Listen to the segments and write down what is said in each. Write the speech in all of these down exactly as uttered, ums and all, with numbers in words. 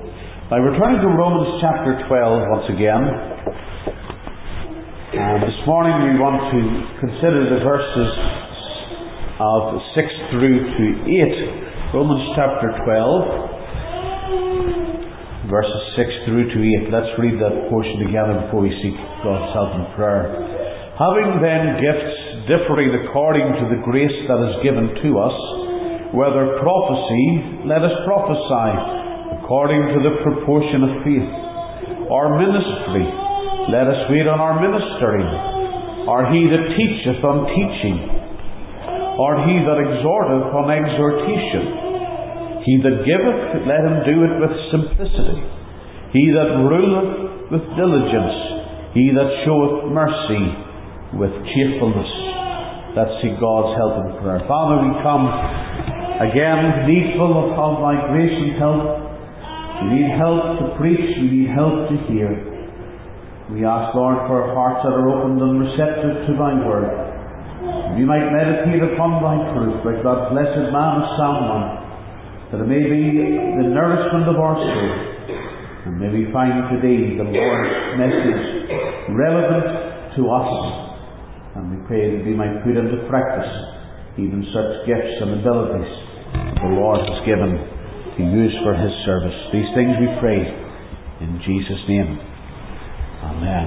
Now we're turning to Romans chapter twelve once again. And this morning we want to consider the verses of six through to eight. Romans chapter twelve, verses six through to eight. Let's read that portion together before we seek God's help in prayer. Having then gifts differing according to the grace that is given to us, whether prophecy, let us prophesy according to the proportion of faith. Or ministry, let us wait on our ministering. Or he that teacheth on teaching. Or he that exhorteth on exhortation. He that giveth, let him do it with simplicity. He that ruleth with diligence. He that showeth mercy with cheerfulness. Let's seek God's help in prayer. Father, we come again needful of thy grace and help. We need help to preach. We need help to hear. We ask, Lord, for hearts that are opened and receptive to thy word. We might meditate upon thy truth like that blessed man of Psalm, that it may be the nourishment of our soul. And may we find today the Lord's message relevant to us. And we pray that we might put into practice even such gifts and abilities the Lord has given to use for his service. These things we pray in Jesus' name. Amen.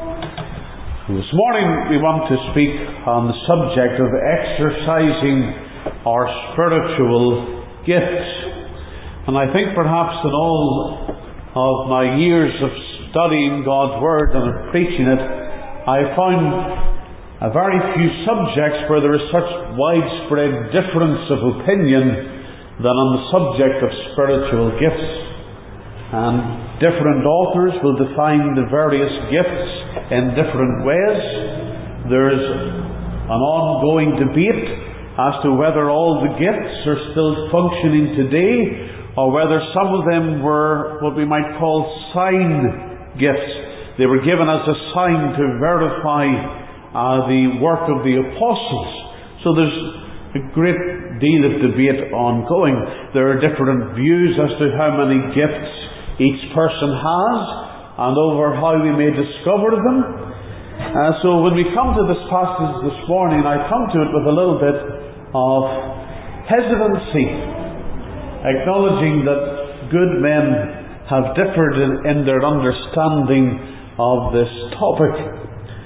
So this morning we want to speak on the subject of exercising our spiritual gifts. And I think perhaps in all of my years of studying God's Word and of preaching it, I found a very few subjects where there is such widespread difference of opinion than on the subject of spiritual gifts. And different authors will define the various gifts in different ways. There's an ongoing debate as to whether all the gifts are still functioning today, or whether some of them were what we might call sign gifts. They were given as a sign to verify Uh, the work of the apostles. So there's a great deal of debate ongoing. There are different views as to how many gifts each person has and over how we may discover them. Uh, so when we come to this passage this morning, I come to it with a little bit of hesitancy, acknowledging that good men have differed in, in their understanding of this topic.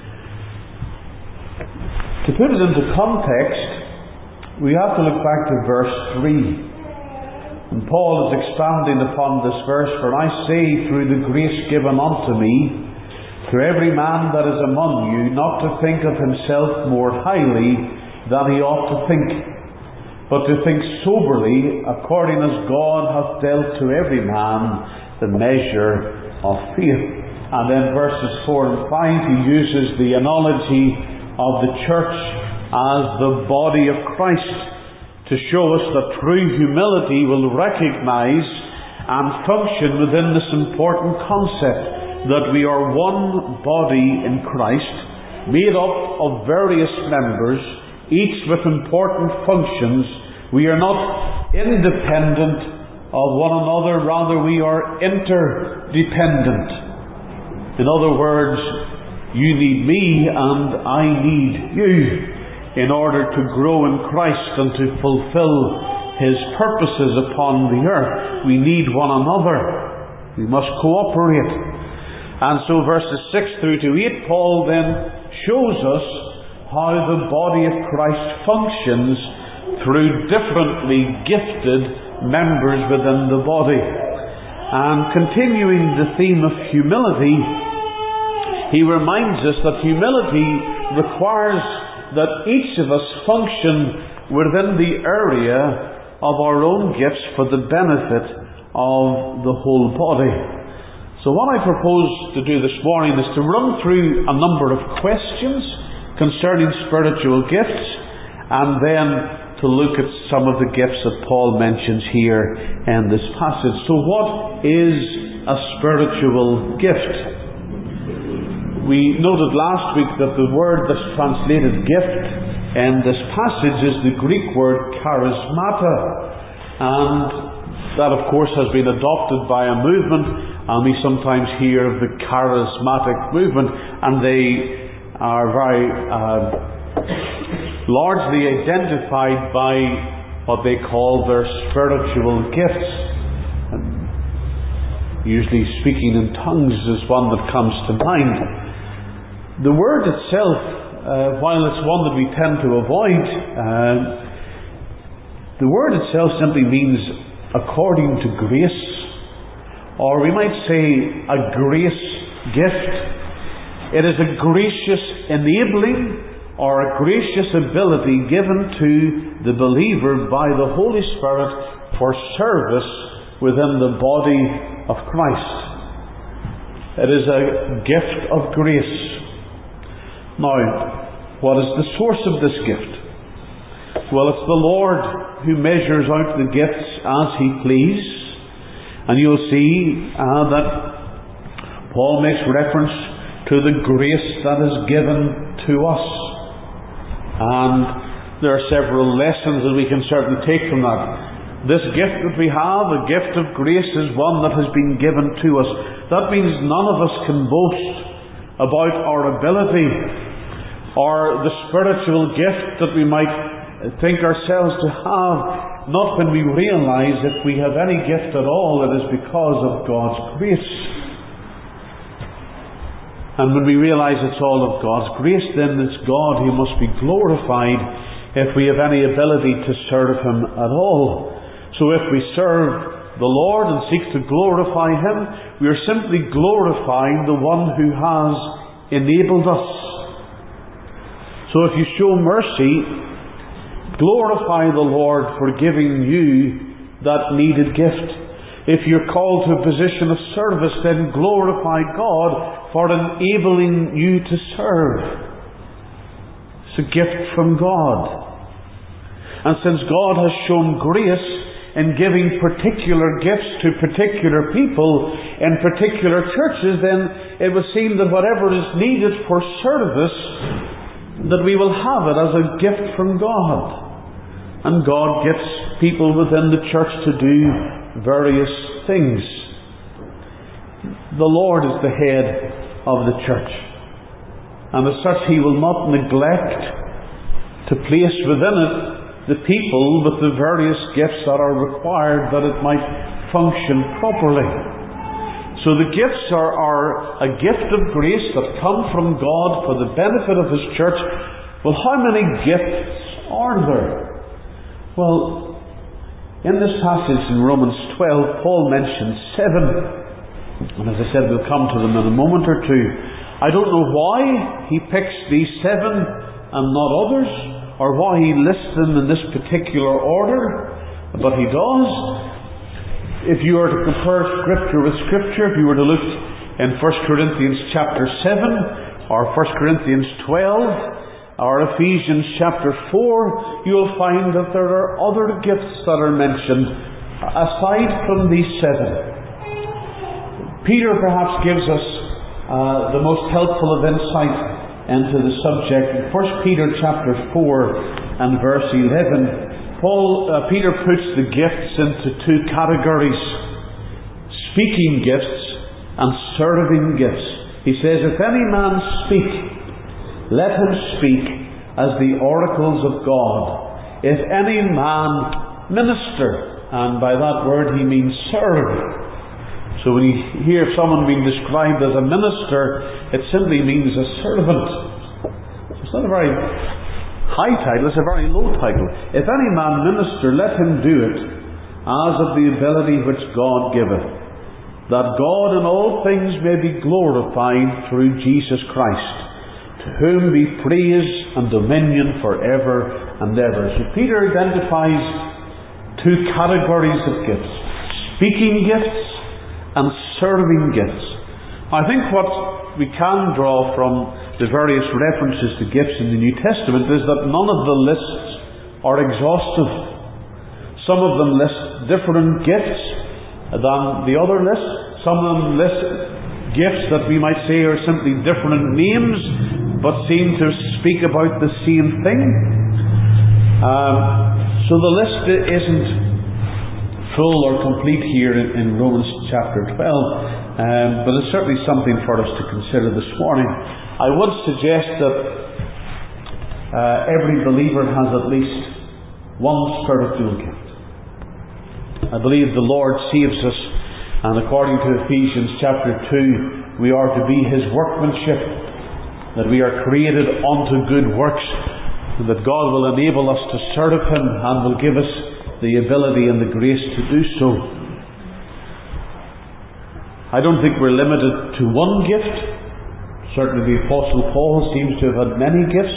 To put it into context, we have to look back to verse three. And Paul is expanding upon this verse, "For I say, through the grace given unto me, to every man that is among you, not to think of himself more highly than he ought to think, but to think soberly, according as God hath dealt to every man the measure of faith." And then verses four and five, he uses the analogy of the church as the body of Christ to show us that true humility will recognize and function within this important concept that we are one body in Christ, made up of various members, each with important functions. We are not independent of one another, rather we are interdependent. In other words, you need me and I need you in order to grow in Christ and to fulfill his purposes upon the earth. We need one another. We must cooperate. And so verses six through to eight, Paul then shows us how the body of Christ functions through differently gifted members within the body. And continuing the theme of humility, he reminds us that humility requires that each of us function within the area of our own gifts for the benefit of the whole body. So what I propose to do this morning is to run through a number of questions concerning spiritual gifts, and then to look at some of the gifts that Paul mentions here in this passage. So what is a spiritual gift? We noted last week that the word that's translated gift in this passage is the Greek word charismata. And That, of course, has been adopted by a movement, and we sometimes hear of the charismatic movement, and they are very uh, largely identified by what they call their spiritual gifts. And usually speaking in tongues is one that comes to mind. The word itself, uh, while it's one that we tend to avoid, uh, the word itself simply means according to grace, or we might say a grace gift. It is a gracious enabling or a gracious ability given to the believer by the Holy Spirit for service within the body of Christ. It is a gift of grace. Now, what is the source of this gift? Well, it's the Lord who measures out the gifts as He please. And you'll see uh, that Paul makes reference to the grace that is given to us. And there are several lessons that we can certainly take from that. This gift that we have, a gift of grace, is one that has been given to us. That means none of us can boast about our ability or the spiritual gift that we might think ourselves to have. Not when we realise if we have any gift at all, it is because of God's grace. And when we realise it's all of God's grace, then it's God who must be glorified if we have any ability to serve Him at all. So if we serve the Lord and seek to glorify Him, we are simply glorifying the one who has enabled us. So if you show mercy, glorify the Lord for giving you that needed gift. If you're called to a position of service, then glorify God for enabling you to serve. It's a gift from God. And since God has shown grace in giving particular gifts to particular people in particular churches, then it would seem that whatever is needed for service, that we will have it as a gift from God. And God gifts people within the church to do various things. The Lord is the head of the church, and as such He will not neglect to place within it the people with the various gifts that are required that it might function properly. So the gifts are, are a gift of grace that come from God for the benefit of His church. Well, how many gifts are there? Well, in this passage in Romans twelve, Paul mentions seven. And as I said, we'll come to them in a moment or two. I don't know why he picks these seven and not others, or why he lists them in this particular order, but he does. If you were to compare Scripture with Scripture, if you were to look in First Corinthians chapter seven, or First Corinthians twelve, or Ephesians chapter four, you'll find that there are other gifts that are mentioned aside from these seven. Peter perhaps gives us uh, the most helpful of insight into the subject. In First Peter chapter four and verse eleven, Paul, uh, Peter puts the gifts into two categories: speaking gifts and serving gifts. He says, "If any man speak, let him speak as the oracles of God. If any man minister," and by that word he means serve. So when you hear someone being described as a minister, it simply means a servant. It's not a very high title, it's a very low title. If any man minister, let him do it as of the ability which God giveth, that God in all things may be glorified through Jesus Christ, to whom be praise and dominion forever and ever. So Peter identifies two categories of gifts: speaking gifts and serving gifts. I think what we can draw from the various references to gifts in the New Testament is that none of the lists are exhaustive. Some of them list different gifts than the other lists. Some of them list gifts that we might say are simply different names, but seem to speak about the same thing. Um, so the list isn't full or complete here in, in Romans chapter twelve, um, but it's certainly something for us to consider this morning. I would suggest that uh, every believer has at least one spiritual gift. I believe the Lord saves us, and according to Ephesians chapter two, we are to be His workmanship, that we are created unto good works, and that God will enable us to serve Him and will give us the ability and the grace to do so. I don't think we're limited to one gift. Certainly the Apostle Paul seems to have had many gifts.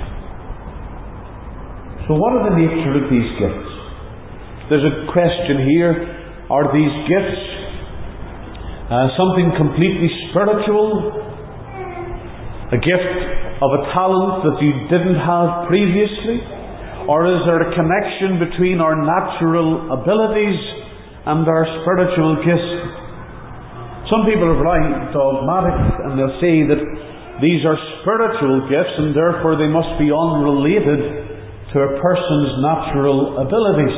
So what are the nature of these gifts? There's a question here. Are these gifts uh, something completely spiritual? A gift of a talent that you didn't have previously? Or is there a connection between our natural abilities and our spiritual gifts? Some people are very dogmatic and they'll say that these are spiritual gifts and therefore they must be unrelated to a person's natural abilities.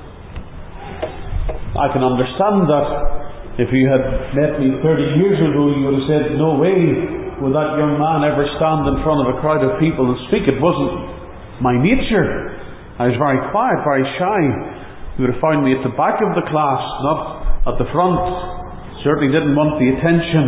I can understand that. If you had met me thirty years ago, you would have said, no way would that young man ever stand in front of a crowd of people and speak. It wasn't my nature. I was very quiet, very shy. You would have found me at the back of the class, not at the front. Certainly didn't want the attention.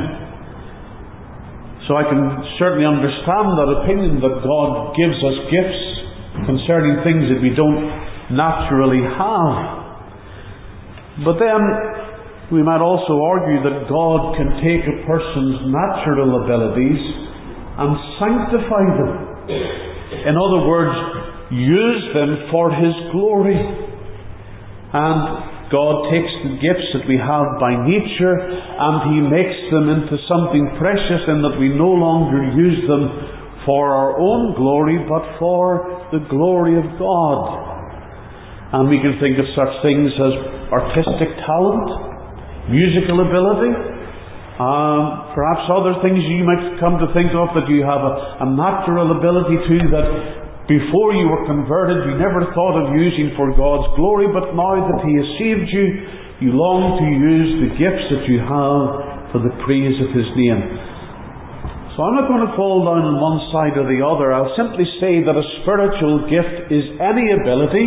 So I can certainly understand that opinion that God gives us gifts concerning things that we don't naturally have. But then we might also argue that God can take a person's natural abilities and sanctify them. In other words, use them for His glory. And God takes the gifts that we have by nature and He makes them into something precious, in that we no longer use them for our own glory, but for the glory of God. And we can think of such things as artistic talent, musical ability, um, perhaps other things you might come to think of that you have a, a natural ability to, that before you were converted you never thought of using for God's glory, but now that He has saved you, you long to use the gifts that you have for the praise of His name. So I'm not going to fall down on one side or the other. I'll simply say that a spiritual gift is any ability,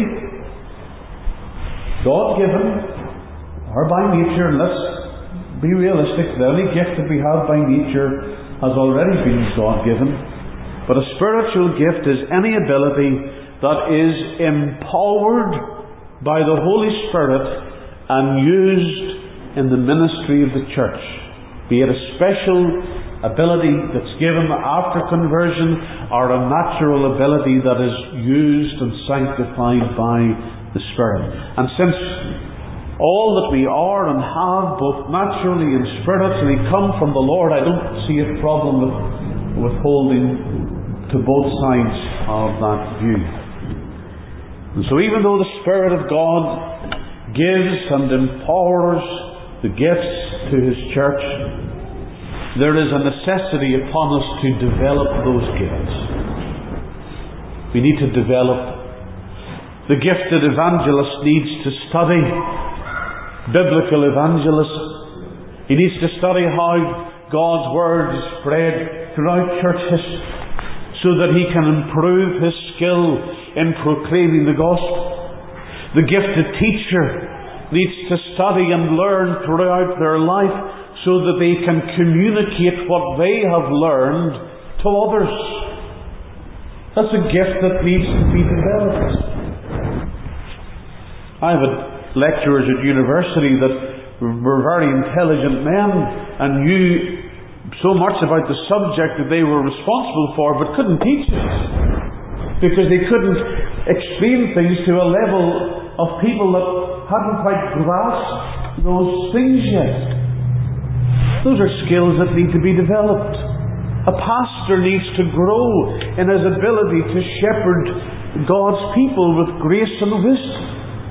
God-given or by nature. And let's be realistic, the only gift that we have by nature has already been God-given. But a spiritual gift is any ability that is empowered by the Holy Spirit and used in the ministry of the church. Be it a special ability that's given after conversion, or a natural ability that is used and sanctified by the Spirit. And since all that we are and have, both naturally and spiritually, come from the Lord, I don't see a problem with, with holding to both sides of that view. And so even though the Spirit of God gives and empowers the gifts to His church, there is a necessity upon us to develop those gifts. We need to develop. The gifted evangelist needs to study. Biblical evangelist. He needs to study how God's Word is spread throughout church history, so that he can improve his skill in proclaiming the gospel. The gifted teacher needs to study and learn throughout their life, so that they can communicate what they have learned to others. That's a gift that needs to be developed. I've had lecturers at university that were very intelligent men and knew so much about the subject that they were responsible for, but couldn't teach it, because they couldn't explain things to a level of people that hadn't quite grasped those things yet. Those are skills that need to be developed. A pastor needs to grow in his ability to shepherd God's people with grace and wisdom.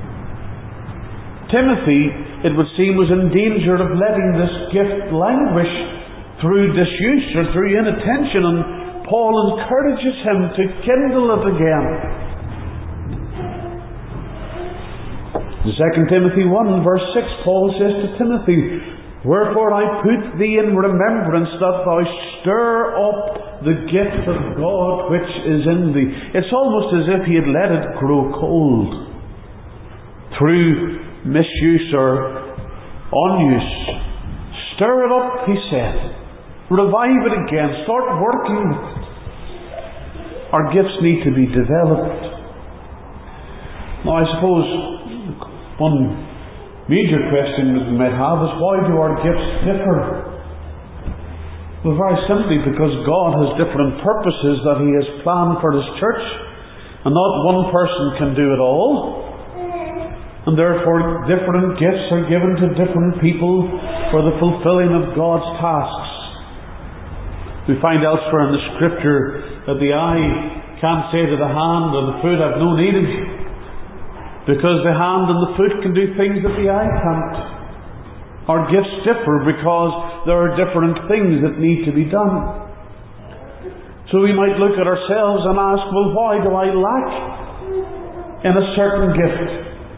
Timothy, it would seem, was in danger of letting this gift languish through disuse or through inattention, and Paul encourages him to kindle it again. In Second Timothy one verse six, Paul says to Timothy, "Wherefore I put thee in remembrance that thou stir up the gift of God which is in thee." It's almost as if he had let it grow cold through misuse or unuse. Stir it up, he said. Revive it again. Start working with it. Our gifts need to be developed. Now I suppose one major question that we might have is, why do our gifts differ? Well, very simply because God has different purposes that He has planned for His church, and not one person can do it all, and therefore different gifts are given to different people for the fulfilling of God's tasks. We find elsewhere in the Scripture that the eye can't say to the hand and the foot, "I've no need of you," because the hand and the foot can do things that the eye can't. Our gifts differ because there are different things that need to be done. So we might look at ourselves and ask, well, why do I lack in a certain gift?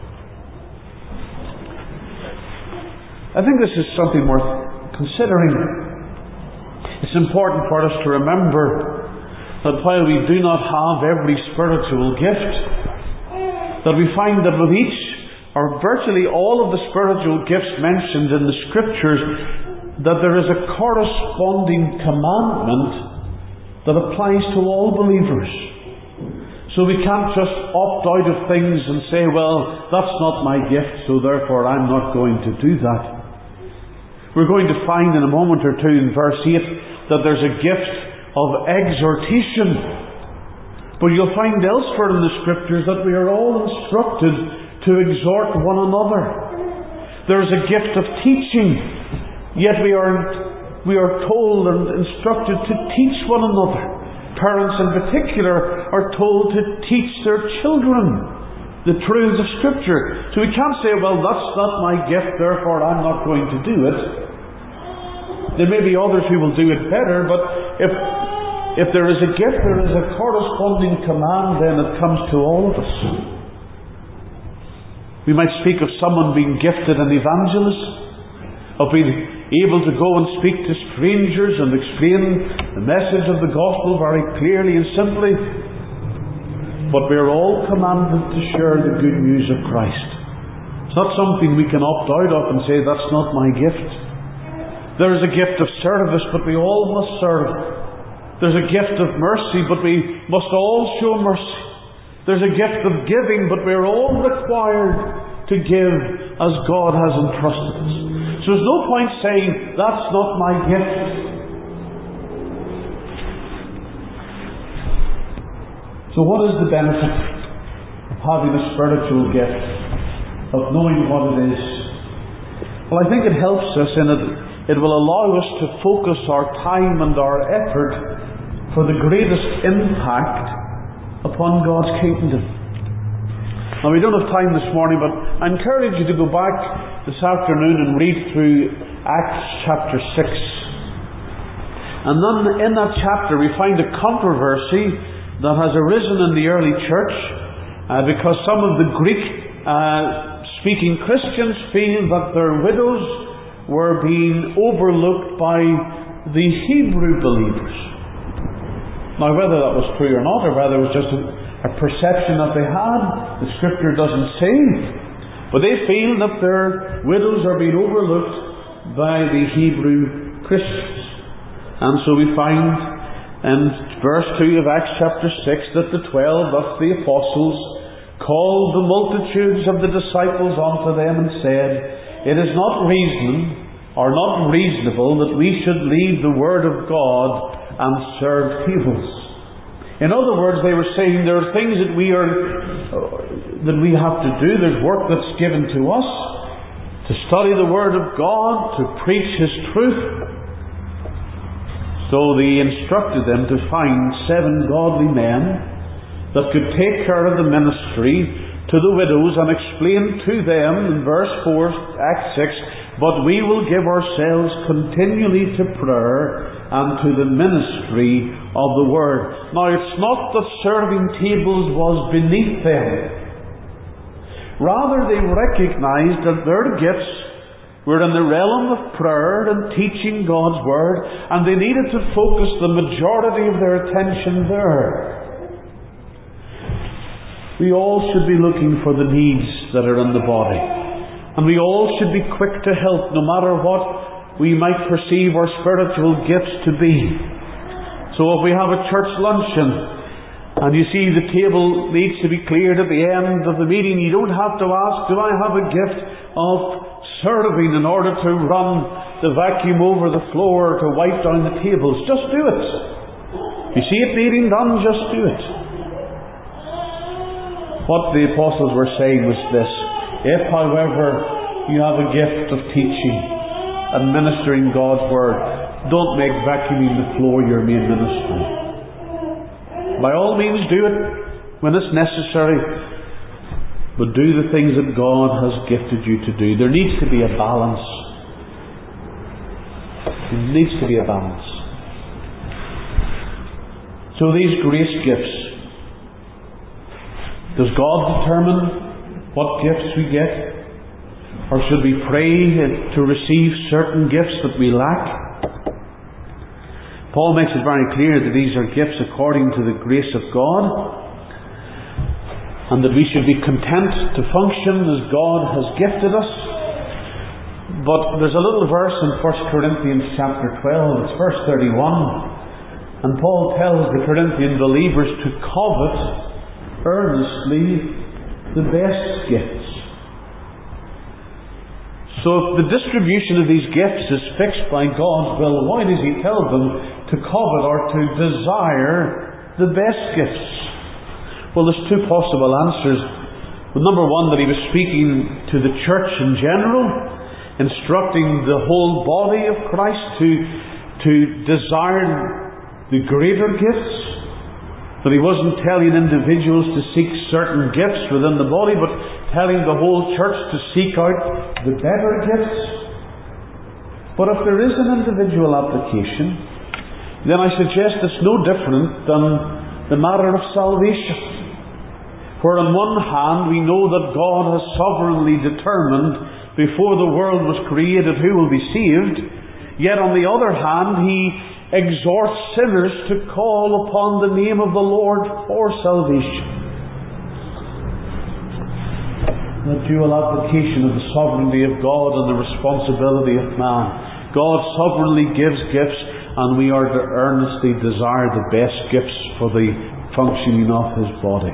I think this is something worth considering. It's important for us to remember that while we do not have every spiritual gift, that we find that with each, or virtually all of the spiritual gifts mentioned in the Scriptures, that there is a corresponding commandment that applies to all believers. So we can't just opt out of things and say, well, that's not my gift, so therefore I'm not going to do that. We're going to find in a moment or two in verse eight that there's a gift of exhortation. But you'll find elsewhere in the Scriptures that we are all instructed to exhort one another. There's a gift of teaching, yet we are, we are told and instructed to teach one another. Parents in particular are told to teach their children the truths of Scripture. So we can't say, well, that's not my gift, therefore I'm not going to do it. There may be others who will do it better, but if if there is a gift, there is a corresponding command then that comes to all of us. We might speak of someone being gifted an evangelist, of being able to go and speak to strangers and explain the message of the gospel very clearly and simply. But we are all commanded to share the good news of Christ. It's not something we can opt out of and say, that's not my gift. There is a gift of service, but we all must serve. There's a gift of mercy, but we must all show mercy. There's a gift of giving, but we're all required to give as God has entrusted us. So there's no point saying, that's not my gift. So what is the benefit of having a spiritual gift, of knowing what it is? Well, I think it helps us in it. It will allow us to focus our time and our effort for the greatest impact upon God's kingdom. Now, we don't have time this morning, but I encourage you to go back this afternoon and read through Acts chapter six. And then in that chapter we find a controversy that has arisen in the early church uh, because some of the Greek uh, speaking Christians feel that their widows were being overlooked by the Hebrew believers. Now, whether that was true or not, or whether it was just a, a perception that they had, the Scripture doesn't say. But they feel that their widows are being overlooked by the Hebrew Christians. And so we find in verse two of Acts chapter six that the twelve of the apostles called the multitudes of the disciples unto them and said, it is not reason or not reasonable that we should leave the word of God and serve tables. In other words, they were saying there are things that we are uh, that we have to do. There's work that's given to us to study the Word of God, to preach His truth. So they instructed them to find seven godly men that could take care of the ministry to the widows and explain to them in verse four, Acts six, but we will give ourselves continually to prayer and to the ministry of the Word. Now, it's not that serving tables was beneath them. Rather, they recognized that their gifts were in the realm of prayer and teaching God's Word, and they needed to focus the majority of their attention there. We all should be looking for the needs that are in the body, and we all should be quick to help, no matter what we might perceive our spiritual gifts to be. So if we have a church luncheon, and you see the table needs to be cleared at the end of the meeting, you don't have to ask, do I have a gift of serving in order to run the vacuum over the floor, to wipe down the tables? Just do it. You see it needing done, just do it. What the apostles were saying was this: if, however, you have a gift of teaching and ministering God's Word, don't make vacuuming the floor your main ministry. By all means do it when it's necessary, but do the things that God has gifted you to do. There needs to be a balance. There needs to be a balance. So these grace gifts, does God determine what gifts we get? Or should we pray to receive certain gifts that we lack? Paul makes it very clear that these are gifts according to the grace of God, and that we should be content to function as God has gifted us. But there's a little verse in First Corinthians chapter twelve, it's verse thirty-one, and Paul tells the Corinthian believers to covet earnestly the best gifts. So if the distribution of these gifts is fixed by God's will, why does He tell them to covet or to desire the best gifts? Well, there's two possible answers. Well, number one, that he was speaking to the church in general, instructing the whole body of Christ to, to desire the greater gifts. That he wasn't telling individuals to seek certain gifts within the body, but telling the whole church to seek out the better gifts. But if there is an individual application, then I suggest it's no different than the matter of salvation. For on one hand, we know that God has sovereignly determined before the world was created who will be saved, yet on the other hand, He exhorts sinners to call upon the name of the Lord for salvation. The dual application of the sovereignty of God and the responsibility of man. God sovereignly gives gifts, and we are to earnestly desire the best gifts for the functioning of His body.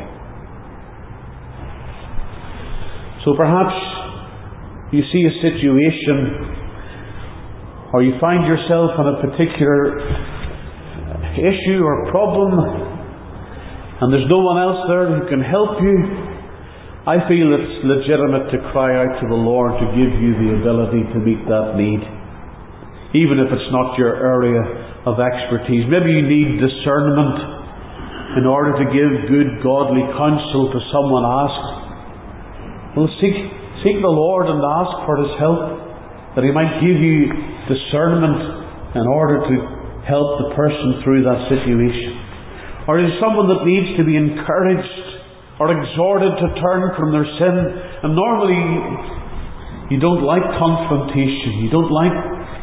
So perhaps you see a situation, or you find yourself in a particular issue or problem, and there's no one else there who can help you. I feel it's legitimate to cry out to the Lord to give you the ability to meet that need, even if it's not your area of expertise. Maybe you need discernment in order to give good godly counsel to someone asked. Well, seek, seek the Lord and ask for His help, that He might give you discernment in order to help the person through that situation. Or is someone that needs to be encouraged or exhorted to turn from their sin, and normally you don't like confrontation, you don't like,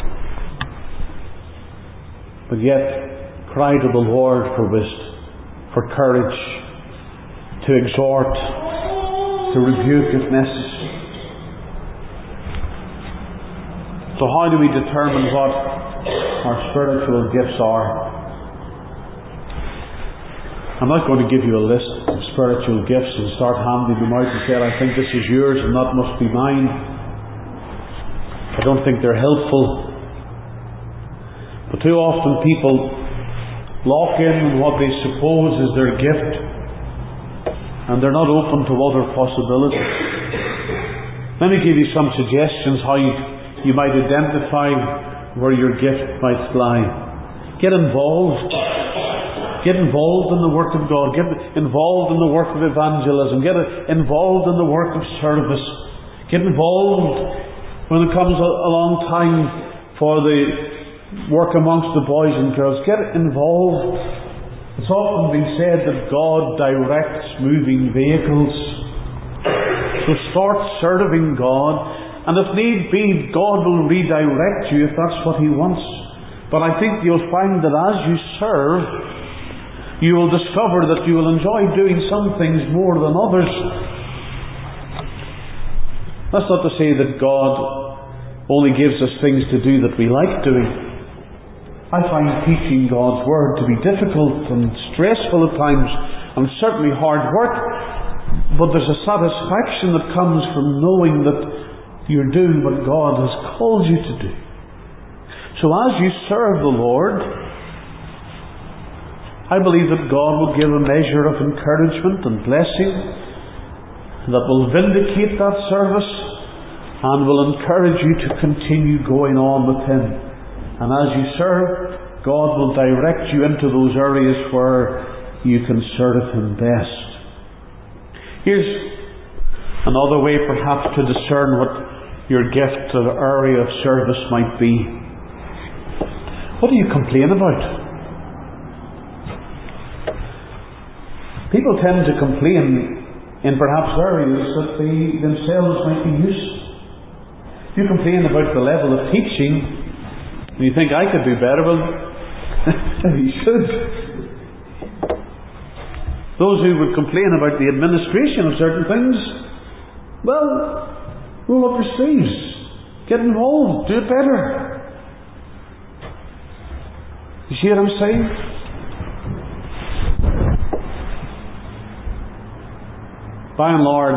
but yet cry to the Lord for wisdom, for courage, to exhort, to rebuke if necessary. So how do we determine what our spiritual gifts are? I'm not going to give you a list of spiritual gifts and start handing them out and say, I think this is yours and that must be mine. I don't think they're helpful. But too often people lock in what they suppose is their gift, and they're not open to other possibilities. Let me give you some suggestions how you, you might identify where your gift might lie. Get involved. Get involved in the work of God. Get involved in the work of evangelism. Get involved in the work of service. Get involved when it comes along time for the work amongst the boys and girls. Get involved. It's often been said that God directs moving vehicles. So start serving God, and if need be, God will redirect you if that's what He wants. But I think you'll find that as you serve, you will discover that you will enjoy doing some things more than others. That's not to say that God only gives us things to do that we like doing. I find teaching God's Word to be difficult and stressful at times, and certainly hard work, but there's a satisfaction that comes from knowing that you're doing what God has called you to do. So as you serve the Lord, I believe that God will give a measure of encouragement and blessing that will vindicate that service and will encourage you to continue going on with Him. And as you serve, God will direct you into those areas where you can serve Him best. Here's another way perhaps to discern what your gift or area of service might be. What do you complain about? People tend to complain in perhaps areas that they themselves might be used to. You complain about the level of teaching, and you think, I could do better. Well, you should. Those who would complain about the administration of certain things, well, roll up your sleeves, get involved, do it better. You see what I'm saying? By and large,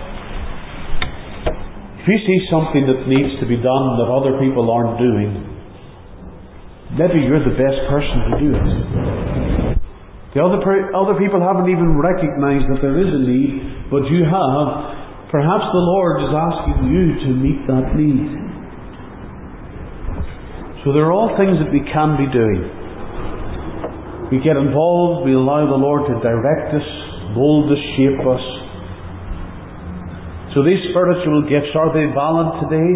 if you see something that needs to be done that other people aren't doing, maybe you're the best person to do it. The other, per- other people haven't even recognized that there is a need, but you have. Perhaps the Lord is asking you to meet that need. So there are all things that we can be doing. We get involved, we allow the Lord to direct us, mould us, shape us. So these spiritual gifts, are they valid today?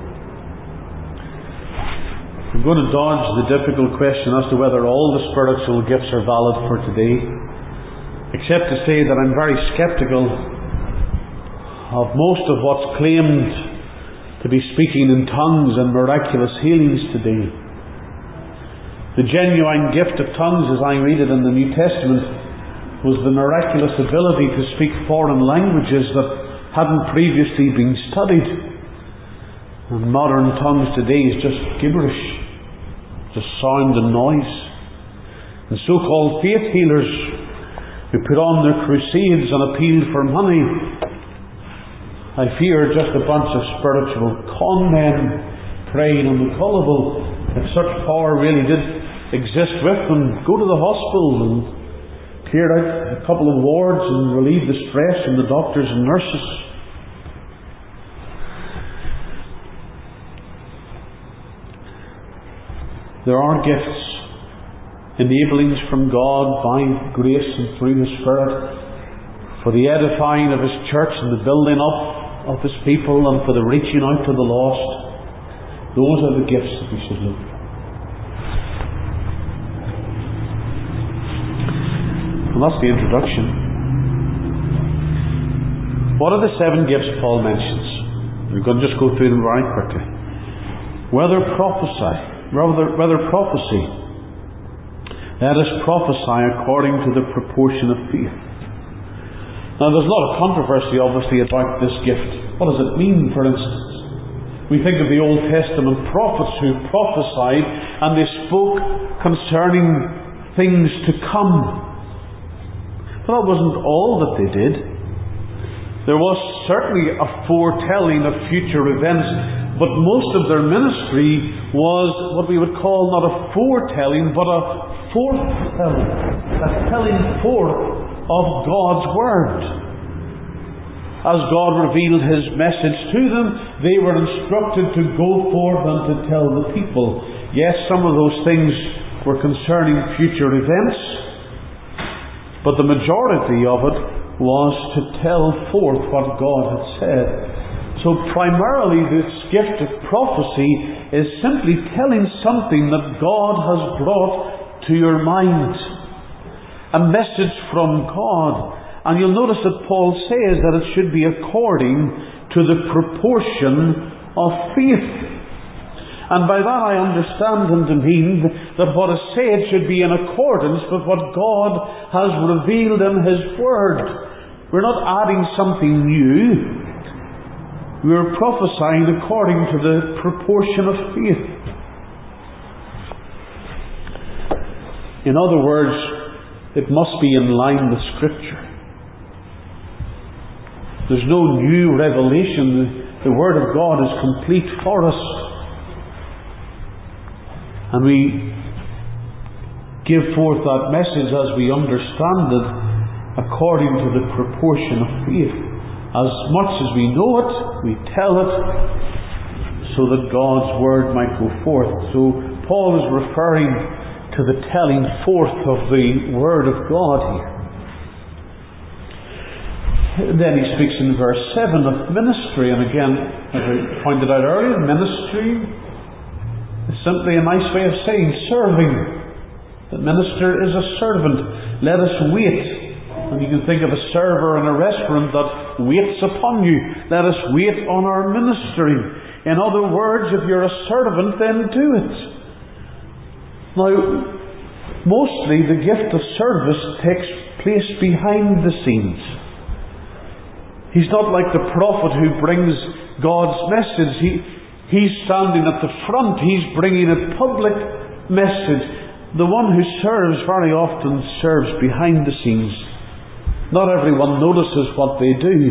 I'm going to dodge the difficult question as to whether all the spiritual gifts are valid for today, except to say that I'm very sceptical of most of what's claimed to be speaking in tongues and miraculous healings today. The genuine gift of tongues, as I read it in the New Testament, was the miraculous ability to speak foreign languages that hadn't previously been studied. And modern tongues today is just gibberish, just sound and noise. And so-called faith healers who put on their crusades and appeal for money, I fear just a bunch of spiritual con men preying on the gullible. If such power really did exist with them, go to the hospital and clear out a couple of wards and relieve the stress from the doctors and nurses. There are gifts, enablings from God by grace and through His Spirit for the edifying of His church and the building up of His people and for the reaching out to the lost. Those are the gifts that we should look for. And that's the introduction. What are the seven gifts Paul mentions? We're going to just go through them very quickly. Whether prophesy, rather, whether prophecy, let us prophesy according to the proportion of faith. Now there's a lot of controversy obviously about this gift. What does it mean, for instance? We think of the Old Testament prophets who prophesied and they spoke concerning things to come. But that wasn't all that they did. There was certainly a foretelling of future events, but most of their ministry was what we would call not a foretelling, but a forthtelling, a telling forth of God's Word. As God revealed His message to them, they were instructed to go forth and to tell the people. Yes, some of those things were concerning future events, but the majority of it was to tell forth what God had said. So primarily this gift of prophecy is simply telling something that God has brought to your mind. A message from God. And you'll notice that Paul says that it should be according to the proportion of faith. And by that I understand him to mean that what is said should be in accordance with what God has revealed in His Word. We're not adding something new. We're prophesying according to the proportion of faith. In other words, it must be in line with Scripture. There's no new revelation. The Word of God is complete for us. And we give forth that message as we understand it according to the proportion of faith. As much as we know it, we tell it so that God's Word might go forth. So Paul is referring to the telling forth of the Word of God here. Then he speaks in verse seven of ministry, and again, as I pointed out earlier, ministry is simply a nice way of saying serving. The minister is a servant. Let us wait. And you can think of a server in a restaurant that waits upon you. Let us wait on our ministering. In other words, if you're a servant, then do it. Now, mostly the gift of service takes place behind the scenes. He's not like the prophet who brings God's message. He, he's standing at the front. He's bringing a public message. The one who serves very often serves behind the scenes. Not everyone notices what they do.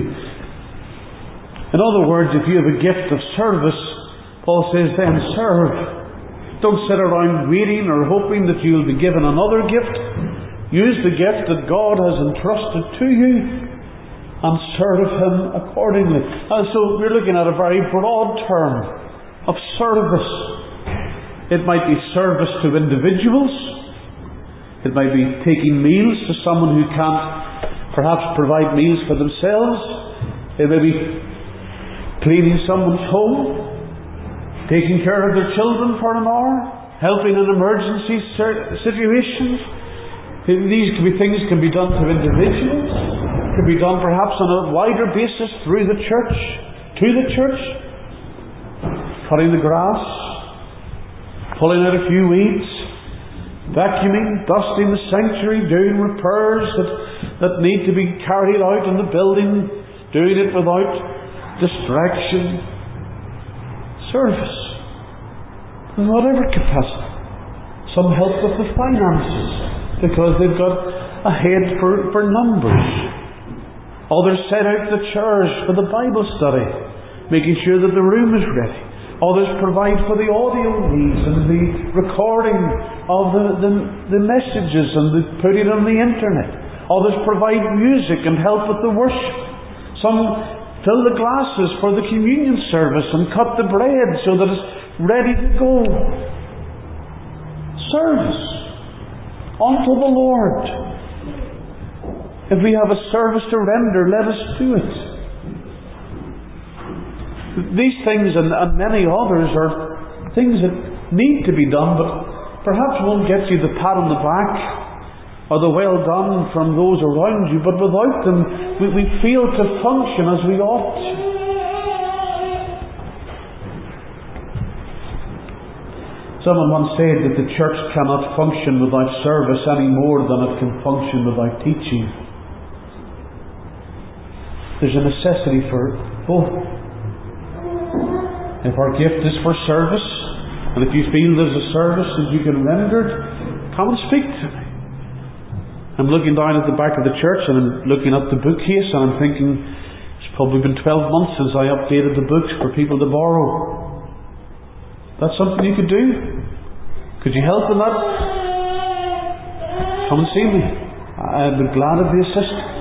In other words, if you have a gift of service, Paul says, then serve. Don't sit around waiting or hoping that you'll be given another gift. Use the gift that God has entrusted to you and serve Him accordingly. And so we're looking at a very broad term of service. It might be service to individuals. It might be taking meals to someone who can't perhaps provide meals for themselves. It may be cleaning someone's home, taking care of their children for an hour, helping in emergency situations. These can be things can be done to individuals. Can be done perhaps on a wider basis through the church, to the church. Cutting the grass, pulling out a few weeds, vacuuming, dusting the sanctuary, doing repairs that, that need to be carried out in the building, doing it without distraction. Service. In whatever capacity. Some help with the finances because they've got a head for, for numbers. Others set out the chairs for the Bible study, making sure that the room is ready. Others provide for the audio needs and the recording of the, the, the messages and the putting on the internet. Others provide music and help with the worship. Some fill the glasses for the communion service and cut the bread so that it's ready to go. Service unto the Lord. If we have a service to render, let us do it. These things and, and many others are things that need to be done, but perhaps won't get you the pat on the back or the well done from those around you, but without them we, we fail to function as we ought. Someone once said that the church cannot function without service any more than it can function without teaching. There's a necessity for both. If our gift is for service, and if you feel there's a service that you can render it, come and speak to me. I'm looking down at the back of the church and I'm looking at the bookcase and I'm thinking, it's probably been twelve months since I updated the books for people to borrow. That's something you could do? Could you help in that? Come and see me. I'd be glad of the assistance.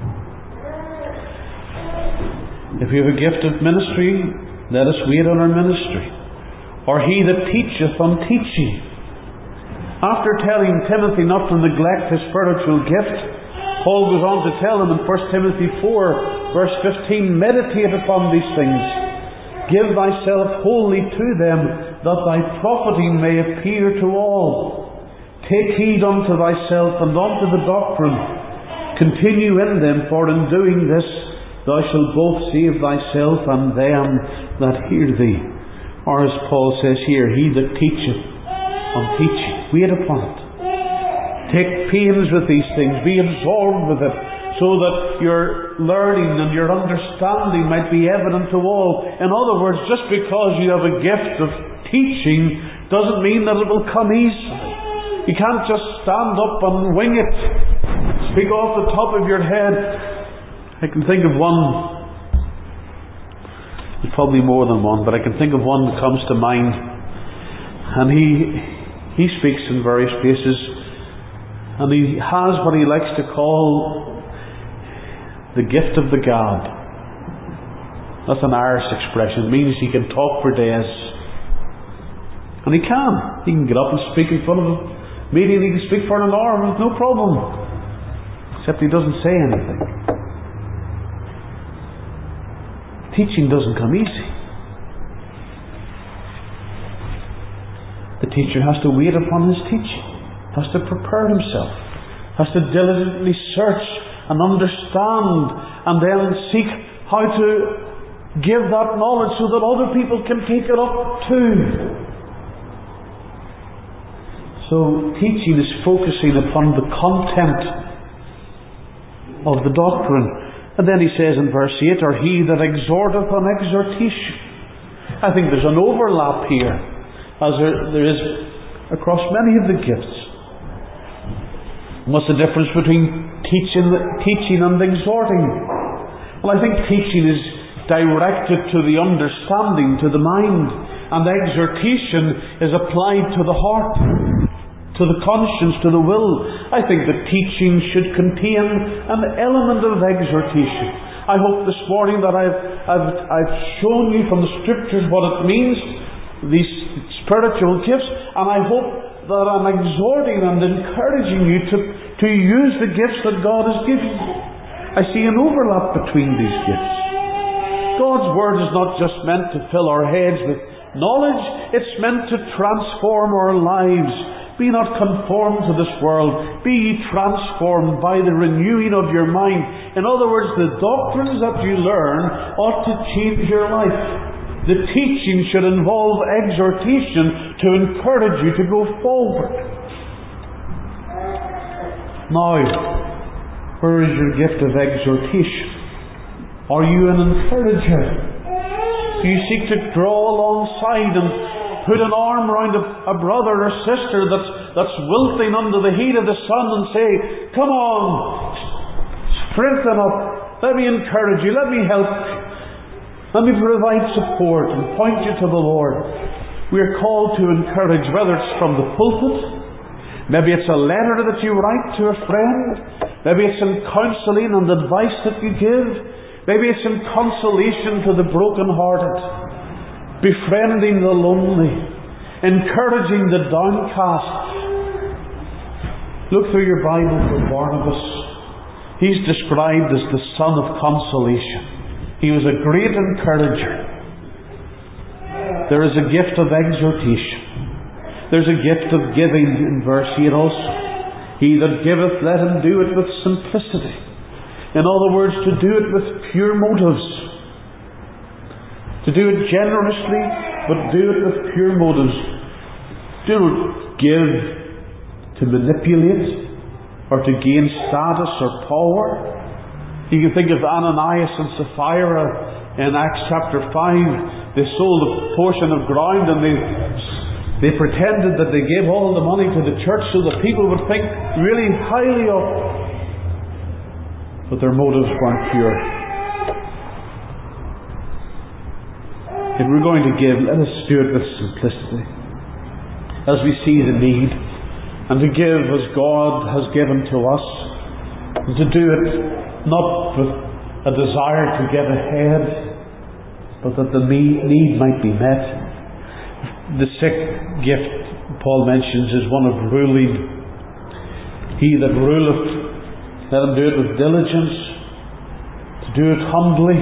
If we have a gift of ministry, let us wait on our ministry. Or he that teacheth on teaching. After telling Timothy not to neglect his spiritual gift, Paul goes on to tell him in First Timothy four, verse fifteen, meditate upon these things. Give thyself wholly to them, that thy profiting may appear to all. Take heed unto thyself and unto the doctrine. Continue in them, for in doing this thou shalt both save thyself and them that hear thee. Or as Paul says here, he that teacheth on teaching, wait upon it. Take pains with these things, be absorbed with it, so that your learning and your understanding might be evident to all. In other words, just because you have a gift of teaching doesn't mean that it will come easily. You can't just stand up and wing it, speak off the top of your head. I can think of one, there's probably more than one, but I can think of one that comes to mind. And he he speaks in various places, and he has what he likes to call the gift of the gab. That's an Irish expression. It means he can talk for days. And he can. He can get up and speak in front of a meeting. He can speak for an hour with no problem. Except he doesn't say anything. Teaching doesn't come easy. The teacher has to wait upon his teaching. Has to prepare himself. Has to diligently search and understand, and then seek how to give that knowledge so that other people can take it up too. So teaching is focusing upon the content of the doctrine. And then he says in verse eight, or he that exhorteth on exhortation. I think there's an overlap here, as there, there is across many of the gifts. What's the difference between teaching, teaching and exhorting? Well, I think teaching is directed to the understanding, to the mind, and exhortation is applied to the heart, to the conscience, to the will. I think that teaching should contain an element of exhortation. I hope this morning that I've, I've, I've shown you from the Scriptures what it means, these spiritual gifts, and I hope that I'm exhorting and encouraging you to, to use the gifts that God has given you. I see an overlap between these gifts. God's Word is not just meant to fill our heads with knowledge, it's meant to transform our lives. Be not conformed to this world, be ye transformed by the renewing of your mind. In other words, the doctrines that you learn ought to change your life. The teaching should involve exhortation to encourage you to go forward. Now, where is your gift of exhortation? Are you an encourager? Do you seek to draw alongside and put an arm round a, a brother or sister that's, that's wilting under the heat of the sun and say, come on, strengthen up, let me encourage you, let me help you. Let me provide support and point you to the Lord. We are called to encourage, whether it's from the pulpit, maybe it's a letter that you write to a friend, maybe it's in counselling and advice that you give, maybe it's in consolation to the broken-hearted, befriending the lonely, encouraging the downcast. Look through your Bible for Barnabas. He's described as the son of consolation. He was a great encourager. There is a gift of exhortation. There's a gift of giving in verse eight also. He that giveth, let him do it with simplicity. In other words, to do it with pure motives. To do it generously, but do it with pure motives. Do not give to manipulate or to gain status or power. You can think of Ananias and Sapphira in Acts chapter five. They sold a portion of ground and they they pretended that they gave all the money to the church so that people would think really highly of them. But their motives weren't pure. If we're going to give, let us do it with simplicity, as we see the need, and to give as God has given to us, and to do it not with a desire to get ahead, but that the need might be met. The sixth gift Paul mentions is one of ruling. He that ruleth, let him do it with diligence, to do it humbly.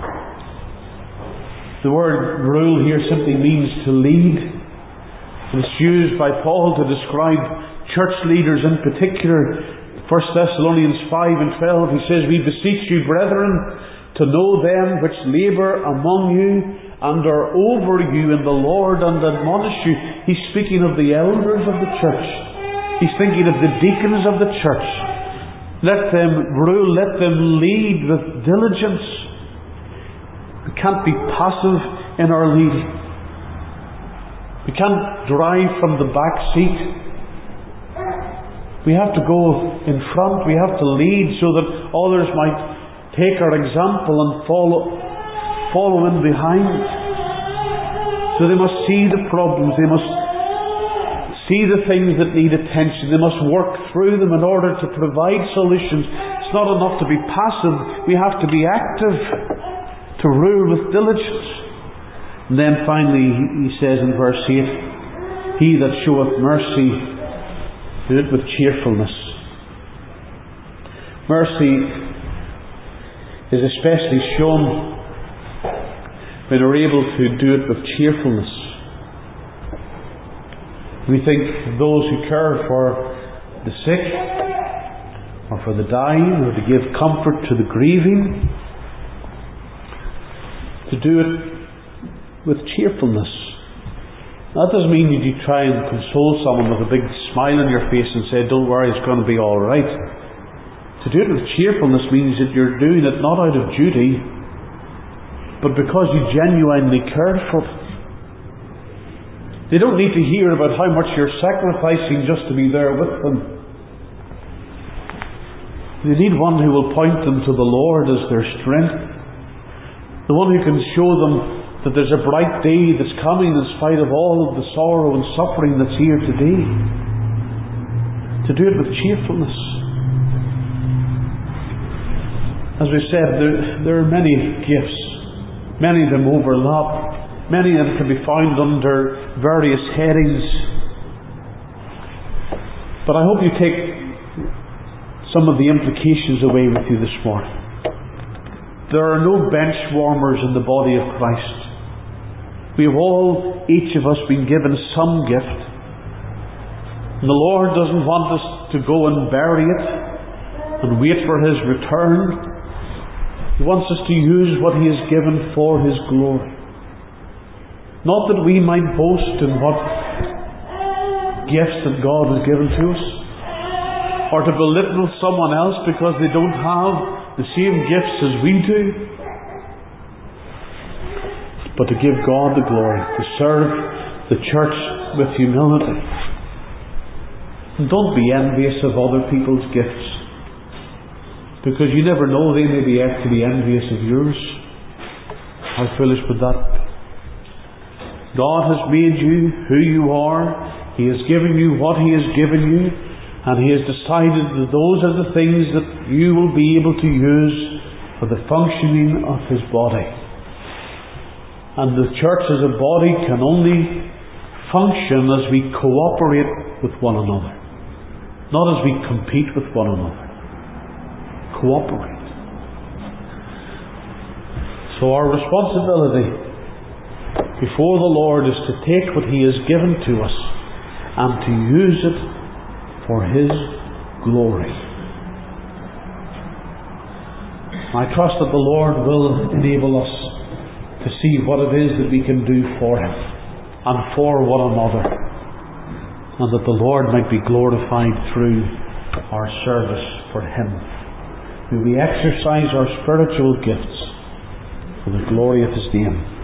The word rule here simply means to lead. It's used by Paul to describe church leaders in particular. First Thessalonians five and twelve, he says, "We beseech you, brethren, to know them which labour among you and are over you in the Lord and admonish you." He's speaking of the elders of the church. He's thinking of the deacons of the church. Let them rule, let them lead with diligence. We can't be passive in our leading. We can't drive from the back seat. We have to go in front. We have to lead so that others might take our example and follow, follow in behind. So they must see the problems. They must see the things that need attention. They must work through them in order to provide solutions. It's not enough to be passive. We have to be active, to rule with diligence. And then finally he says in verse eight, "He that showeth mercy, do it with cheerfulness." Mercy is especially shown when we're able to do it with cheerfulness. We think of those who care for the sick, or for the dying, or to give comfort to the grieving, to do it with cheerfulness. That doesn't mean that you try and console someone with a big smile on your face and say, "Don't worry, it's going to be all right." To do it with cheerfulness means that you're doing it not out of duty, but because you genuinely care for them. They don't need to hear about how much you're sacrificing just to be there with them. They need one who will point them to the Lord as their strength. The one who can show them that there's a bright day that's coming in spite of all of the sorrow and suffering that's here today. To do it with cheerfulness. As we said, there, there are many gifts. Many of them overlap. Many of them can be found under various headings. But I hope you take some of the implications away with you this morning. There are no bench warmers in the body of Christ. We have all, each of us, been given some gift. And the Lord doesn't want us to go and bury it and wait for His return. He wants us to use what He has given for His glory. Not that we might boast in what gifts that God has given to us, or to belittle someone else because they don't have the same gifts as we do, but to give God the glory, to serve the church with humility. And don't be envious of other people's gifts, because you never know, they may be actually envious of yours. How foolish would that be? God has made you who you are. He has given you what He has given you, and He has decided that those are the things that you will be able to use for the functioning of His body. And the church as a body can only function as we cooperate with one another, not as we compete with one another. Cooperate. So our responsibility before the Lord is to take what He has given to us and to use it for His glory. I trust that the Lord will enable us to see what it is that we can do for Him and for one another, and that the Lord might be glorified through our service for Him. May we exercise our spiritual gifts for the glory of His name.